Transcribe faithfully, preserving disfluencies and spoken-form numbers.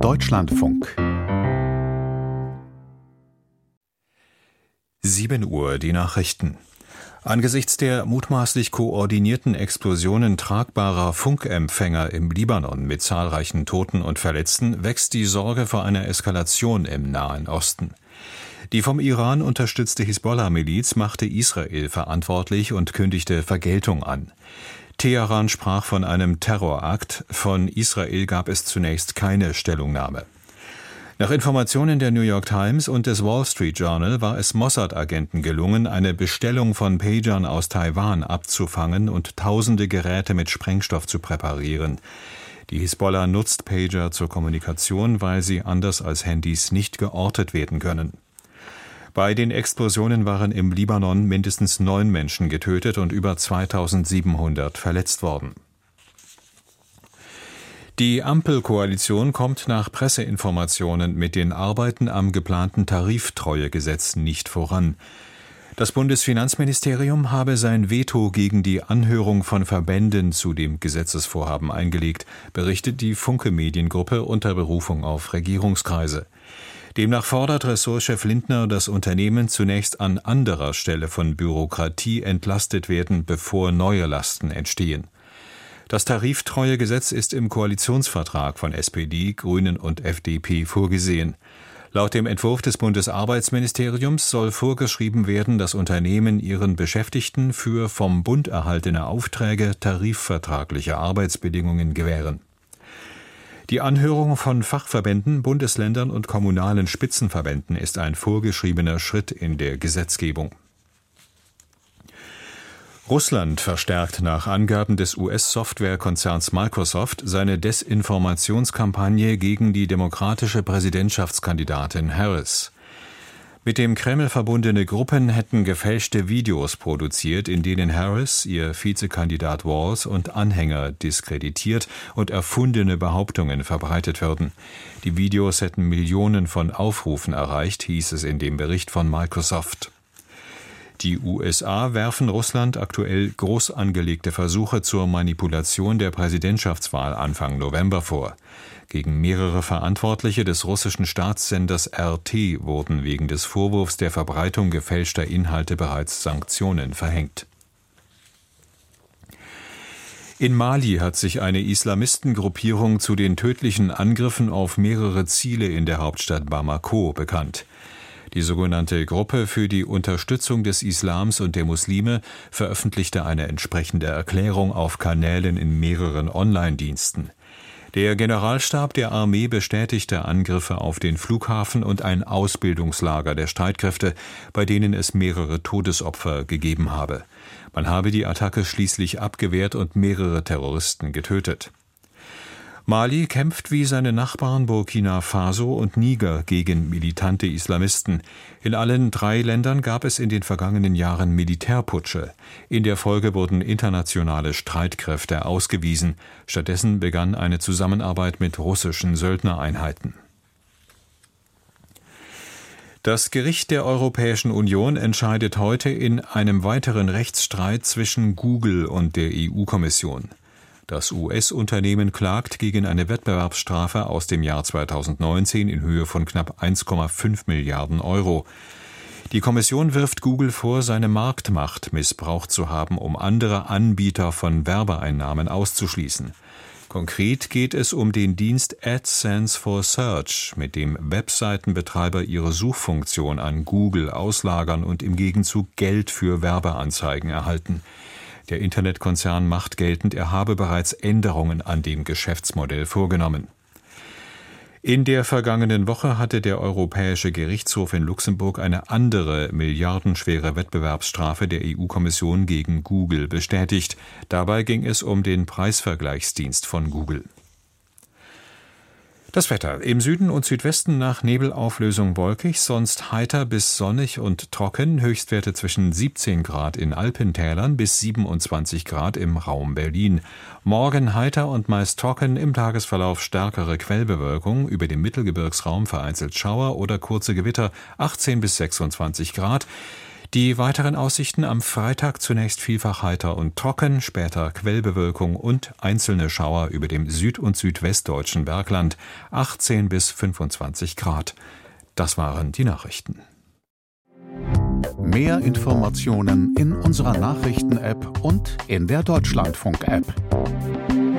Deutschlandfunk. sieben Uhr, die Nachrichten. Angesichts der mutmaßlich koordinierten Explosionen tragbarer Funkempfänger im Libanon mit zahlreichen Toten und Verletzten wächst die Sorge vor einer Eskalation im Nahen Osten. Die vom Iran unterstützte Hisbollah-Miliz machte Israel verantwortlich und kündigte Vergeltung an. Teheran sprach von einem Terrorakt, von Israel gab es zunächst keine Stellungnahme. Nach Informationen der New York Times und des Wall Street Journal war es Mossad-Agenten gelungen, eine Bestellung von Pagern aus Taiwan abzufangen und tausende Geräte mit Sprengstoff zu präparieren. Die Hisbollah nutzt Pager zur Kommunikation, weil sie anders als Handys nicht geortet werden können. Bei den Explosionen waren im Libanon mindestens neun Menschen getötet und über zweitausendsiebenhundert verletzt worden. Die Ampelkoalition kommt nach Presseinformationen mit den Arbeiten am geplanten Tariftreuegesetz nicht voran. Das Bundesfinanzministerium habe sein Veto gegen die Anhörung von Verbänden zu dem Gesetzesvorhaben eingelegt, berichtet die Funke-Mediengruppe unter Berufung auf Regierungskreise. Demnach fordert Ressortchef Lindner, dass Unternehmen zunächst an anderer Stelle von Bürokratie entlastet werden, bevor neue Lasten entstehen. Das Tariftreuegesetz ist im Koalitionsvertrag von S P D, Grünen und F D P vorgesehen. Laut dem Entwurf des Bundesarbeitsministeriums soll vorgeschrieben werden, dass Unternehmen ihren Beschäftigten für vom Bund erhaltene Aufträge tarifvertragliche Arbeitsbedingungen gewähren. Die Anhörung von Fachverbänden, Bundesländern und kommunalen Spitzenverbänden ist ein vorgeschriebener Schritt in der Gesetzgebung. Russland verstärkt nach Angaben des U S-Softwarekonzerns Microsoft seine Desinformationskampagne gegen die demokratische Präsidentschaftskandidatin Harris. Mit dem Kreml verbundene Gruppen hätten gefälschte Videos produziert, in denen Harris, ihr Vizekandidat Walz und Anhänger diskreditiert und erfundene Behauptungen verbreitet würden. Die Videos hätten Millionen von Aufrufen erreicht, hieß es in dem Bericht von Microsoft. Die U S A werfen Russland aktuell groß angelegte Versuche zur Manipulation der Präsidentschaftswahl Anfang November vor. Gegen mehrere Verantwortliche des russischen Staatssenders R T wurden wegen des Vorwurfs der Verbreitung gefälschter Inhalte bereits Sanktionen verhängt. In Mali hat sich eine Islamistengruppierung zu den tödlichen Angriffen auf mehrere Ziele in der Hauptstadt Bamako bekannt. Die sogenannte Gruppe für die Unterstützung des Islams und der Muslime veröffentlichte eine entsprechende Erklärung auf Kanälen in mehreren Online-Diensten. Der Generalstab der Armee bestätigte Angriffe auf den Flughafen und ein Ausbildungslager der Streitkräfte, bei denen es mehrere Todesopfer gegeben habe. Man habe die Attacke schließlich abgewehrt und mehrere Terroristen getötet. Mali kämpft wie seine Nachbarn Burkina Faso und Niger gegen militante Islamisten. In allen drei Ländern gab es in den vergangenen Jahren Militärputsche. In der Folge wurden internationale Streitkräfte ausgewiesen. Stattdessen begann eine Zusammenarbeit mit russischen Söldnereinheiten. Das Gericht der Europäischen Union entscheidet heute in einem weiteren Rechtsstreit zwischen Google und der E U-Kommission. Das U S-Unternehmen klagt gegen eine Wettbewerbsstrafe aus dem Jahr zweitausendneunzehn in Höhe von knapp eins Komma fünf Milliarden Euro. Die Kommission wirft Google vor, seine Marktmacht missbraucht zu haben, um andere Anbieter von Werbeeinnahmen auszuschließen. Konkret geht es um den Dienst AdSense for Search, mit dem Webseitenbetreiber ihre Suchfunktion an Google auslagern und im Gegenzug Geld für Werbeanzeigen erhalten. Der Internetkonzern macht geltend, er habe bereits Änderungen an dem Geschäftsmodell vorgenommen. In der vergangenen Woche hatte der Europäische Gerichtshof in Luxemburg eine andere milliardenschwere Wettbewerbsstrafe der E U-Kommission gegen Google bestätigt. Dabei ging es um den Preisvergleichsdienst von Google. Das Wetter. Im Süden und Südwesten nach Nebelauflösung wolkig, sonst heiter bis sonnig und trocken, Höchstwerte zwischen siebzehn Grad in Alpentälern bis siebenundzwanzig Grad im Raum Berlin. Morgen heiter und meist trocken, im Tagesverlauf stärkere Quellbewölkung, über dem Mittelgebirgsraum vereinzelt Schauer oder kurze Gewitter, achtzehn bis sechsundzwanzig Grad. Die weiteren Aussichten: am Freitag zunächst vielfach heiter und trocken, später Quellbewölkung und einzelne Schauer über dem süd- und südwestdeutschen Bergland, achtzehn bis fünfundzwanzig Grad. Das waren die Nachrichten. Mehr Informationen in unserer Nachrichten-App und in der Deutschlandfunk-App.